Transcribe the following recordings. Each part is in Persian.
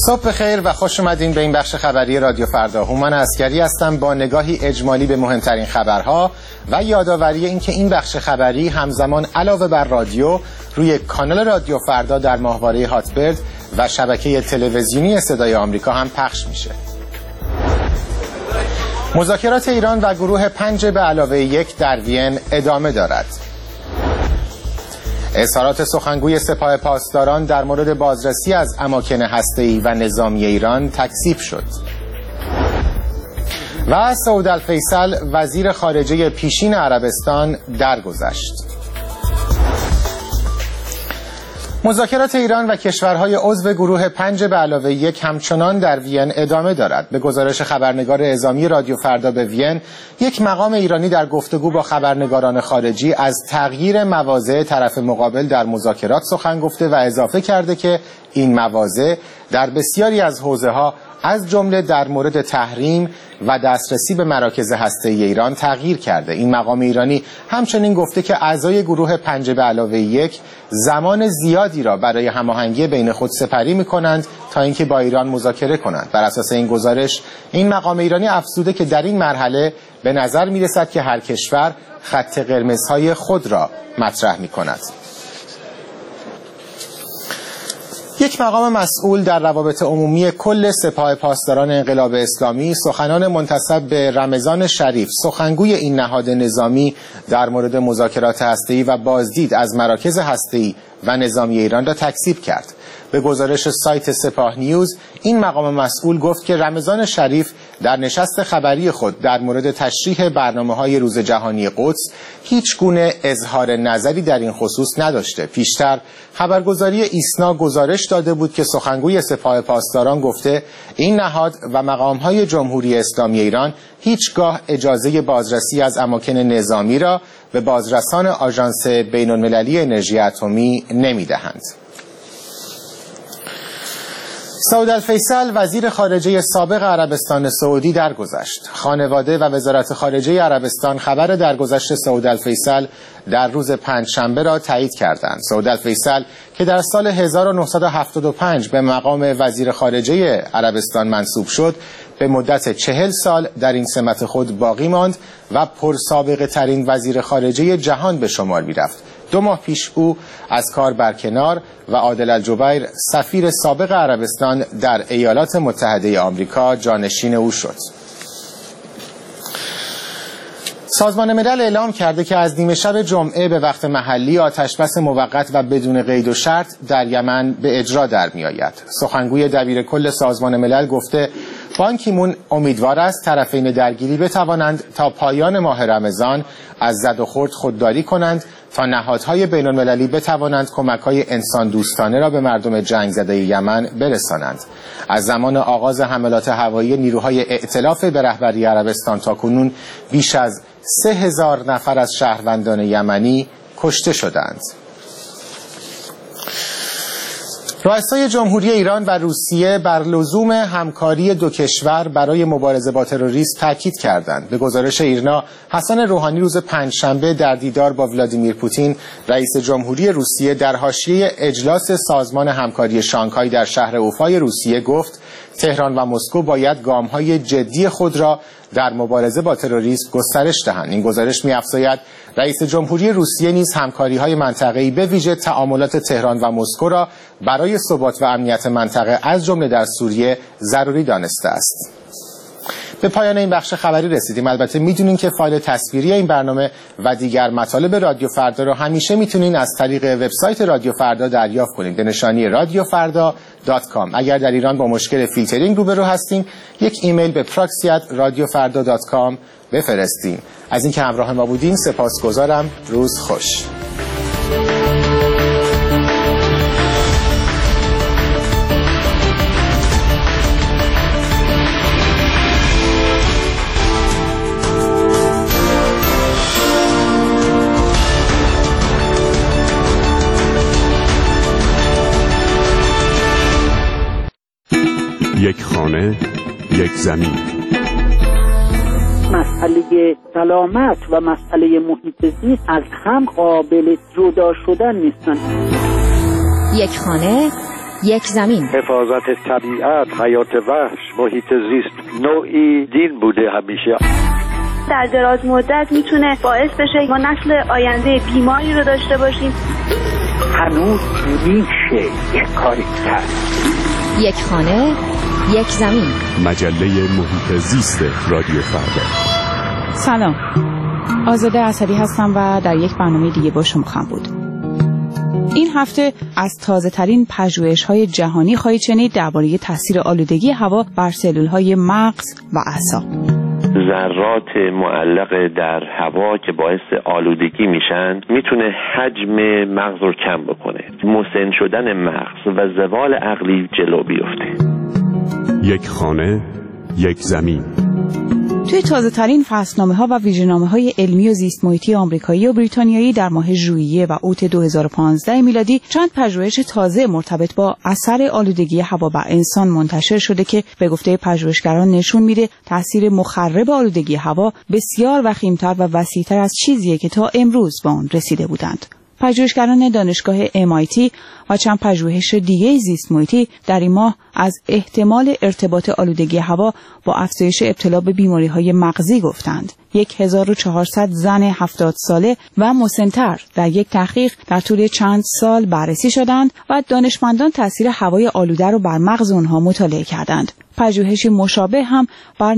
صبح خیر و خوش اومدین به این بخش خبری رادیو فردا. هومن عسکری هستم با نگاهی اجمالی به مهمترین خبرها و یادآوری اینکه این بخش خبری همزمان علاوه بر رادیو روی کانال رادیو فردا در ماهواره هاتبرد و شبکه تلویزیونی صدای آمریکا هم پخش میشه. مذاکرات ایران و گروه 5+1 در وین ادامه دارد. اظهارات سخنگوی سپاه پاسداران در مورد بازرسی از اماکن هسته‌ای و نظامی ایران تکذیب شد. و سعود الفیصل وزیر خارجه پیشین عربستان درگذشت. مذاکرات ایران و کشورهای عضو گروه 5+1 همچنان در وین ادامه دارد. به گزارش خبرنگار اعزامی رادیو فردا به وین، یک مقام ایرانی در گفتگو با خبرنگاران خارجی از تغییر مواضع طرف مقابل در مذاکرات سخن گفته و اضافه کرده که این مواضع در بسیاری از حوزه‌ها از جمله در مورد تحریم و دسترسی به مراکز هسته‌ای ایران تغییر کرده. این مقام ایرانی همچنین گفته که اعضای گروه 5+1 زمان زیادی را برای هماهنگی بین خود سپری می‌کنند تا اینکه با ایران مذاکره کنند. بر اساس این گزارش، این مقام ایرانی افزوده که در این مرحله به نظر می‌رسد که هر کشور خط قرمزهای خود را مطرح می‌کند. یک مقام مسئول در روابط عمومی کل سپاه پاسداران انقلاب اسلامی سخنان منتسب به رمضان شریف، سخنگوی این نهاد نظامی، در مورد مذاکرات هسته‌ای و بازدید از مراکز هسته‌ای و نظامی ایران را تکذیب کرد. به گزارش سایت سپاه نیوز، این مقام مسئول گفت که رمضان شریف در نشست خبری خود در مورد تشریح برنامه‌های روز جهانی قدس هیچ گونه اظهار نظری در این خصوص نداشته. پیشتر خبرگزاری ایسنا گزارش داده بود که سخنگوی سپاه پاسداران گفته این نهاد و مقام‌های جمهوری اسلامی ایران هیچگاه اجازه بازرسی از اماکن نظامی را به بازرسان آژانس بین‌المللی انرژی اتمی نمی‌دهند. سعود الفیصل وزیر خارجه سابق عربستان سعودی درگذشت. خانواده و وزارت خارجه عربستان خبر درگذشت سعود الفیصل در روز پنجشنبه را تایید کردند. سعود الفیصل که در سال 1975 به مقام وزیر خارجه عربستان منصوب شد، به مدت 40 سال در این سمت خود باقی ماند و پرسابقه ترین وزیر خارجه جهان به شمار می رفت. 2 ماه پیش او از کار برکنار و عادل الجبیر سفیر سابق عربستان در ایالات متحده آمریکا جانشین او شد. سازمان ملل اعلام کرده که از نیمه شب جمعه به وقت محلی آتشبس موقت و بدون قید و شرط در یمن به اجرا در می آید. سخنگوی دبیر کل سازمان ملل گفته بان کی مون امیدوار است طرفین درگیری بتوانند تا پایان ماه رمضان از زد و خورد خودداری کنند تا نهادهای بین‌المللی بتوانند کمک‌های انسان دوستانه را به مردم جنگ زده یمن برسانند. از زمان آغاز حملات هوایی نیروهای ائتلاف به رهبری عربستان تاکنون بیش از 3000 نفر از شهروندان یمنی کشته شدند. رؤسای جمهوری ایران و روسیه بر لزوم همکاری دو کشور برای مبارزه با تروریسم تاکید کردند. به گزارش ایرنا، حسن روحانی روز پنجشنبه در دیدار با ولادیمیر پوتین، رئیس جمهوری روسیه، در حاشیه اجلاس سازمان همکاری شانگهای در شهر اوفای روسیه گفت تهران و مسکو باید گام‌های جدی خود را در مبارزه با تروریسم گسترش دهند. این گزارش می‌افزاید رئیس جمهوری روسیه نیز همکاری‌های منطقه‌ای به ویژه تعاملات تهران و مسکو را برای ثبات و امنیت منطقه از جمله در سوریه ضروری دانسته است. به پایان این بخش خبری رسیدیم. البته میدونین که فایل تصویری این برنامه و دیگر مطالب رادیو فردا رو همیشه میتونین از طریق وبسایت رادیو فردا دریافت کنید به نشانی radiofarda.com. اگر در ایران با مشکل فیلترینگ روبرو هستین، یک ایمیل به proxy@radiofarda.com بفرستین. از اینکه همراه ما بودین سپاسگزارم. روز خوش. یک خانه، یک زمین. مسئله سلامت و مسئله محیط زیست از هم قابل جدا شدن نیستن. یک خانه، یک زمین. حفاظت طبیعت، حیات وحش، محیط زیست نوعی دین بوده همیشه. در دراز مدت میتونه باعث بشه ما نسل آینده بیماری رو داشته باشیم. هنوز میشه یک کاری کرد. یک خانه، یک زمین. مجله محیط زیست رادیو فردا. سلام، آزاده اسدی هستم و در یک برنامه دیگه با شما خواهم بود. این هفته از تازه ترین پژوهش‌های جهانی خواهید شنید درباره تاثیر آلودگی هوا بر سلول‌های مغز و اعصاب. ذرات معلق در هوا که باعث آلودگی میشن میتونه حجم مغز رو کم بکنه، مسن شدن مغز و زوال عقلی جلو بیفته. یک خانه، یک زمین. توی تازه ترین فصلنامه‌ها و ویژه‌نامه‌های علمی و زیست محیطی آمریکایی و بریتانیایی در ماه ژوئیه و اوت 2015 میلادی چند پژوهش تازه مرتبط با اثر آلودگی هوا بر انسان منتشر شده که به گفته پژوهشگران نشون میده تأثیر مخرب آلودگی هوا بسیار وخیم‌تر و وسیع‌تر از چیزیه که تا امروز به آن رسیده بودند. پژوهشگران دانشگاه MIT و چند پژوهش دیگه زیست محیطی در این ماه از احتمال ارتباط آلودگی هوا با افزایش ابتلا به بیماری‌های مغزی گفتند. 1400 زن 70 ساله و مسن‌تر در یک تحقیق در طول چند سال بررسی شدند و دانشمندان تاثیر هوای آلوده را بر مغز آنها مطالعه کردند. پژوهشی مشابه هم بر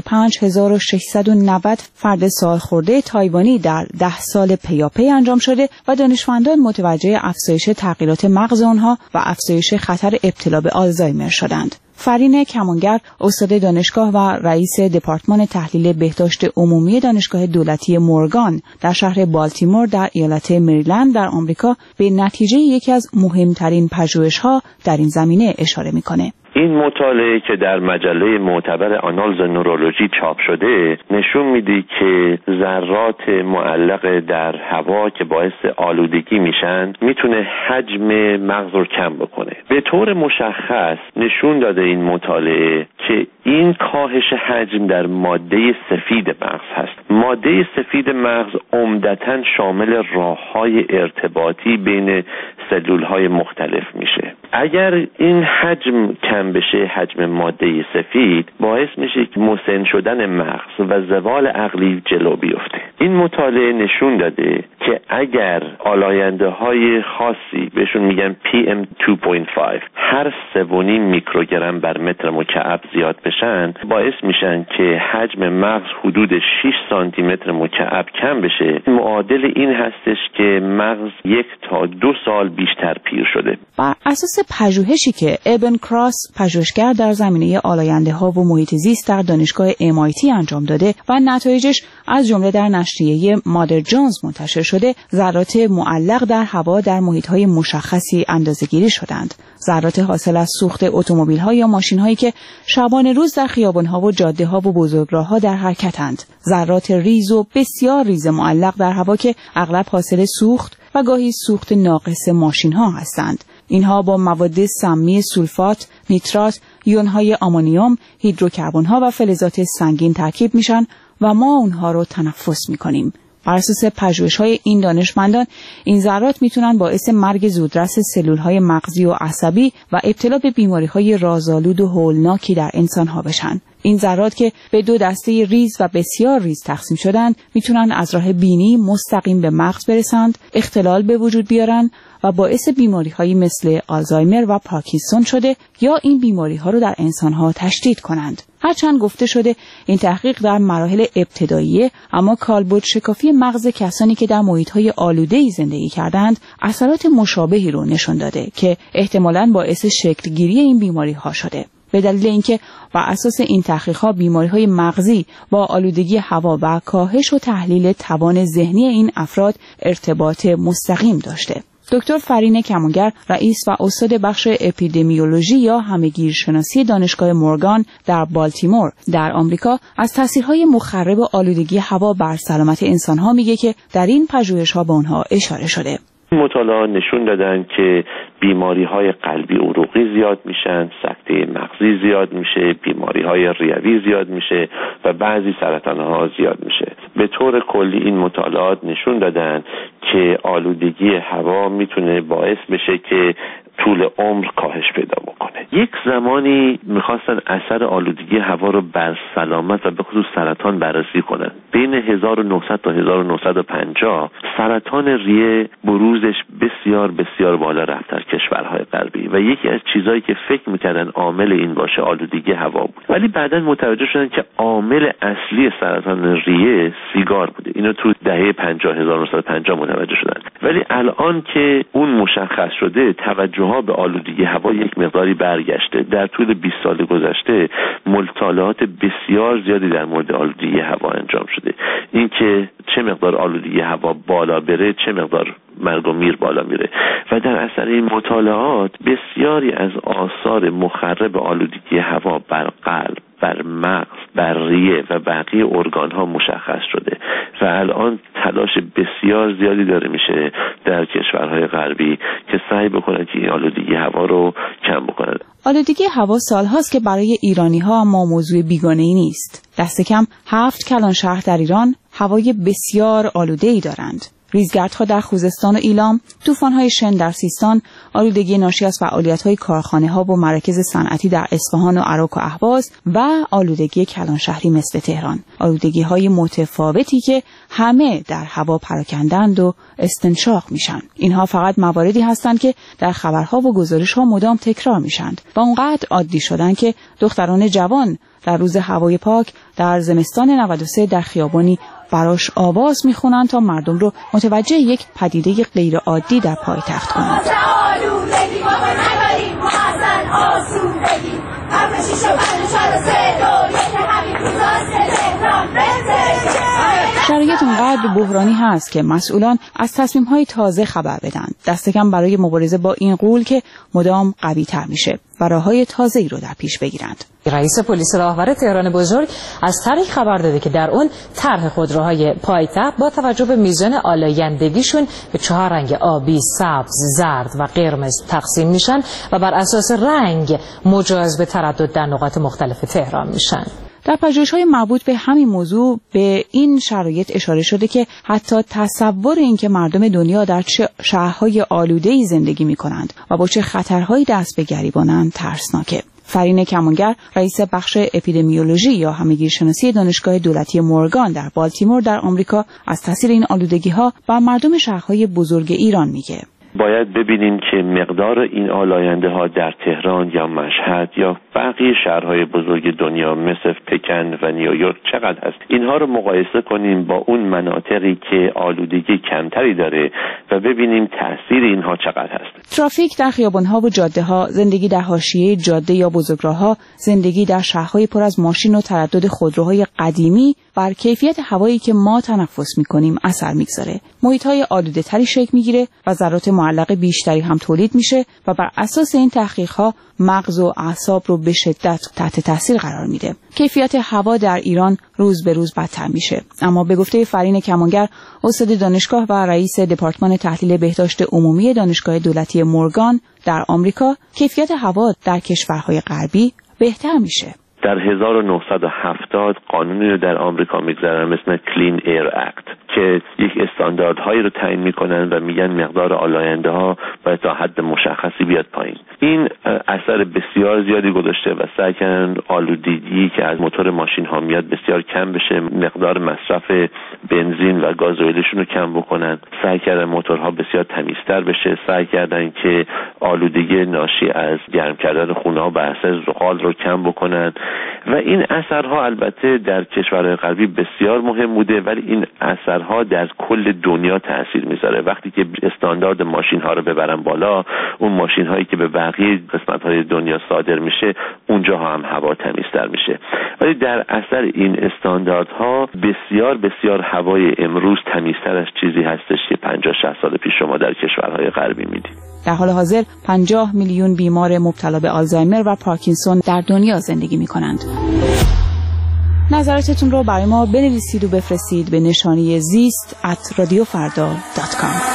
95690 فرد سالخورده تایوانی در 10 سال پیاپی انجام شده و دانشمندان متوجه افزایش تغییرات مغز آنها و افزایش خطر ابتلا به آلزایمر شدند. فرین کمانگر، استاد دانشگاه و رئیس دپارتمان تحلیل بهداشت عمومی دانشگاه دولتی مورگان در شهر بالتیمور در ایالت مریلند در آمریکا، به نتیجه یکی از مهمترین پژوهش‌ها در این زمینه اشاره می‌کنه. این مطالعه که در مجله معتبر آنالز نورولوژی چاپ شده نشون میده که ذرات معلق در هوا که باعث آلودگی میشن میتونه حجم مغز رو کم بکنه. به طور مشخص نشون داده این مطالعه که این کاهش حجم در ماده سفید مغز هست. ماده سفید مغز عمدتاً شامل راه‌های ارتباطی بین سلول‌های مختلف میشه. اگر این حجم کم بشه، حجم ماده سفید، باعث میشه که مسن شدن مغز و زوال عقلی جلو بیفته. این مطالعه نشون داده که اگر آلاینده‌های خاصی بهشون میگن PM2.5 هر 3.5 میکروگرم بر متر مکعب زیاد بشن، باعث میشن که حجم مغز حدود 6 سانتی متر مکعب کم بشه. معادل این هستش که مغز 1 تا 2 سال بیشتر پیر شده. بر اساس پژوهشی که ابن کراس، پژوهشگر در زمینه آلاینده‌ها و محیط زیست در دانشگاه MIT انجام داده و نتایجش از جمله در نشریه مادر جونز منتشر شده، ذرات معلق در هوا در محیط‌های مشخصی اندازه‌گیری شدند. ذرات حاصل از سوخت اتومبیل‌ها یا ماشین‌هایی که شبانه روز در خیابان‌ها و جاده‌ها و بزرگراه‌ها در حرکتند. ذرات ریز و بسیار ریز معلق در هوا که اغلب حاصل سوخت و گاهی سوخت ناقص ماشین‌ها هستند. اینها با مواد سمی سولفات، نیترات، یون‌های آمونیوم، هیدروکربن‌ها و فلزات سنگین ترکیب میشن و ما اونها رو تنفس میکنیم. بر اساس پژوهش‌های این دانشمندان، این ذرات میتونن باعث مرگ زودرس سلول‌های مغزی و عصبی و ابتلا به بیماری‌های رازآلود و هولناکی در انسان‌ها بشن. این ذرات که به 2 دسته ریز و بسیار ریز تقسیم شدن، میتونن از راه بینی مستقیم به مغز برسند، اختلال به وجود بیارن و باعث بیماری‌هایی مثل آلزایمر و پارکینسون شده یا این بیماری‌ها رو در انسان‌ها تشدید کنند. هرچند گفته شده این تحقیق در مراحل ابتداییه، اما کالبد شکافی مغز کسانی که در محیط‌های آلوده‌ای زندگی کردند اثرات مشابهی رو نشون داده که احتمالاً باعث شکل‌گیری این بیماری‌ها شده. به دلیل اینکه بر اساس این تحقیق‌ها بیماری‌های مغزی با آلودگی هوا و کاهش و تحلیل توان ذهنی این افراد ارتباط مستقیم داشته. دکتر فرین کمانگر، رئیس و استاد بخش اپیدمیولوژی یا همه‌گیرشناسی دانشگاه مورگان در بالتیمور در آمریکا، از تاثیرهای مخرب آلودگی هوا بر سلامت انسان‌ها میگه که در این پژوهش‌ها به آنها اشاره شده. مطالعات نشون دادن که بیماری‌های قلبی عروقی زیاد میشن، سکته مغزی زیاد میشه، بیماری‌های ریوی زیاد میشه و بعضی سرطان‌ها زیاد میشه. به طور کلی این مطالعات نشون دادن که آلودگی هوا میتونه باعث بشه که طول عمر کاهش پیدا بکنه. یک زمانی میخواستن اثر آلودگی هوا رو بر سلامت و به خصوص سرطان بررسی کنن. بین 1900 تا 1950 سرطان ریه بروزش بسیار بسیار بالا رفت در کشورهای غربی و یکی از چیزایی که فکر میکردن عامل این باشه آلودگی هوا بود، ولی بعداً متوجه شدن که عامل اصلی سرطان ریه سیگار بوده. اینو تو دهه 1950 متوجه شدن، ولی الان که اون مشخص شده توجه‌ها به آلودگی هوا یک مقداری برگشته. در طول 20 سال گذشته مطالعات بسیار زیادی در مورد آلودگی هوا انجام شده. اینکه چه مقدار آلودگی هوا بالا بره چه مقدار مرگ و میر بالا میره و در اثر این مطالعات بسیاری از آثار مخرب آلودگی هوا بر قلب، بر مغز، بر ریه و بقیه ارگان ها مشخص شده و الان تلاش بسیار زیادی داره میشه در کشورهای غربی که سعی بکنن که این آلودگی هوا رو کم بکنن. آلودگی هوا سالهاست که برای ایرانی ها اما موضوع بیگانه‌ای نیست. دست کم 7 کلان شهر در ایران هوای بسیار آلوده‌ای دارند. ریزگردها در خوزستان و ایلام، طوفان‌های شن در سیستان، آلودگی ناشی از فعالیت‌های کارخانه‌ها و مراکز صنعتی در اصفهان و عراق و اهواز و آلودگی کلانشهری مثل تهران. آلودگی‌های متفاوتی که همه در هوا پراکندند و استنشاق میشن. اینها فقط مواردی هستند که در خبرها و گزارش‌ها مدام تکرار میشند و اونقدر عادی شدن که دختران جوان در روز هوای پاک در زمستان 93 در خیابانی براش آواز میخونن تا مردم رو متوجه یک پدیده غیر عادی در پایتخت کنند. شرایط اونقدر بحرانی هست که مسئولان از تصمیم‌های تازه خبر بدن، دست کم برای مبارزه با این غول که مدام قوی‌تر میشه و راه‌های تازه‌ای رو در پیش بگیرند. رئیس پلیس راهور تهران بزرگ از طریق خبر داده که در اون طرح خودروهای پایتخت با توجه به میزان آلایندگیشون به 4 رنگ آبی، سبز، زرد و قرمز تقسیم میشن و بر اساس رنگ مجاز به تردد در نقاط مختلف تهران میشن. در پژوهش‌های مربوط به همین موضوع به این شرایط اشاره شده که حتی تصور این که مردم دنیا در چه شهرهای آلوده‌ای زندگی می‌کنند و با چه خطرهایی دست به گریبانند ترسناکه. فرین کمانگر، رئیس بخش اپیدمیولوژی یا همگیرشناسی دانشگاه دولتی مورگان در بالتیمور در آمریکا از تاثیر این آلودگی‌ها بر مردم شهرهای بزرگ ایران میگه. باید ببینیم که مقدار این آلاینده ها در تهران یا مشهد یا بقیه شهرهای بزرگ دنیا مثل پکن و نیویورک چقدر هست. اینها رو مقایسه کنیم با اون مناطقی که آلودگی کمتری داره و ببینیم تاثیر اینها چقدر هست. ترافیک در خیابان‌ها و جاده‌ها، زندگی در حاشیه جاده یا بزرگراه‌ها، زندگی در شهرهای پر از ماشین و تردد خودروهای قدیمی بر کیفیت هوایی که ما تنفس می‌کنیم اثر می‌گذاره. محیط‌های آلوده‌تری شکل می‌گیره و ذرات معلق بیشتری هم تولید میشه و بر اساس این تحقیق‌ها مغز و اعصاب رو به شدت تحت تاثیر قرار میده. کیفیت هوا در ایران روز به روز بدتر میشه. اما به گفته فرین کمانگر، استاد دانشگاه و رئیس دپارتمان تحلیل بهداشت عمومی دانشگاه دولتی مورگان در آمریکا، کیفیت هوا در کشورهای غربی بهتر میشه. در 1970 قانونی رو در آمریکا میگذارن مثل کلین ایر اکت که یک استانداردهایی رو تعیین میکنن و میگن مقدار آلاینده ها باید تا حد مشخصی بیاد پایین. این اثر بسیار زیادی گذاشته و سعی کردن آلودگی که از موتور ماشین ها میاد بسیار کم بشه، مقدار مصرف بنزین و گازوئیلشون رو کم بکنن، سعی کردن موتورها بسیار تمیزتر بشه، سعی کردن که آلودگی ناشی از گرم کردن خونه ها بر اساس زغال رو کم بکنن و این اثرها البته در کشورهای غربی بسیار مهم بوده، ولی این اثرها در کل دنیا تاثیر میذاره. وقتی که استاندارد ماشین ها رو ببرن بالا، اون ماشین هایی که به بقیه قسمت های دنیا صادر میشه اونجا هم هوا تمیزتر میشه. ولی در اثر این استانداردها بسیار بسیار هوای امروز تمیزتر از چیزی هستش که 50-60 سال پیش شما در کشورهای غربی میدید. در حال حاضر 50 میلیون بیمار مبتلا به آلزایمر و پارکینسون در دنیا زندگی میکنند. نظراتتون رو برای ما بنویسید و بفرستید به نشانی زیست@radiofarda.com.